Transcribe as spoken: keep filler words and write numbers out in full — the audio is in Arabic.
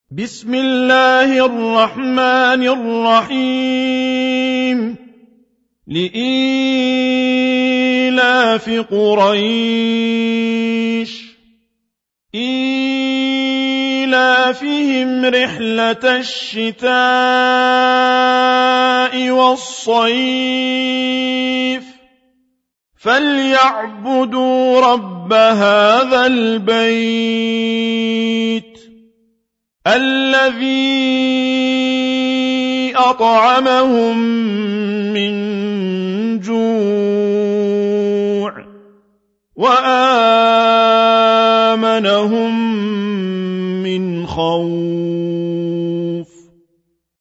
بسم الله الرحمن الرحيم لإيلاف قريش إيلافهم رحلة الشتاء والصيف فليعبدوا رب هذا البيت الذي أطعمهم من جوع وآمنهم